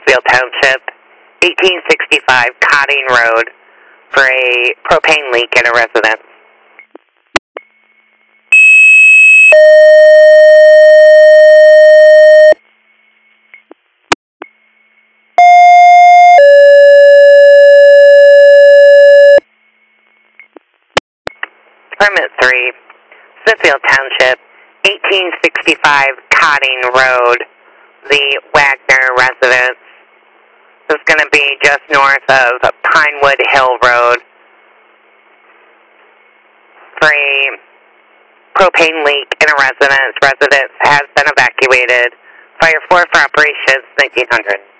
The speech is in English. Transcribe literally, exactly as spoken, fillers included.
Smithfield Township, eighteen sixty-five Cotting Road, for a propane leak in a residence. Permit three, Smithfield Township, eighteen sixty-five Cotting Road, the Wagner residence. This is going to be just north of Pinewood Hill Road for a propane leak in a residence. Residence has been evacuated. Fire four for operations, nineteen hundred.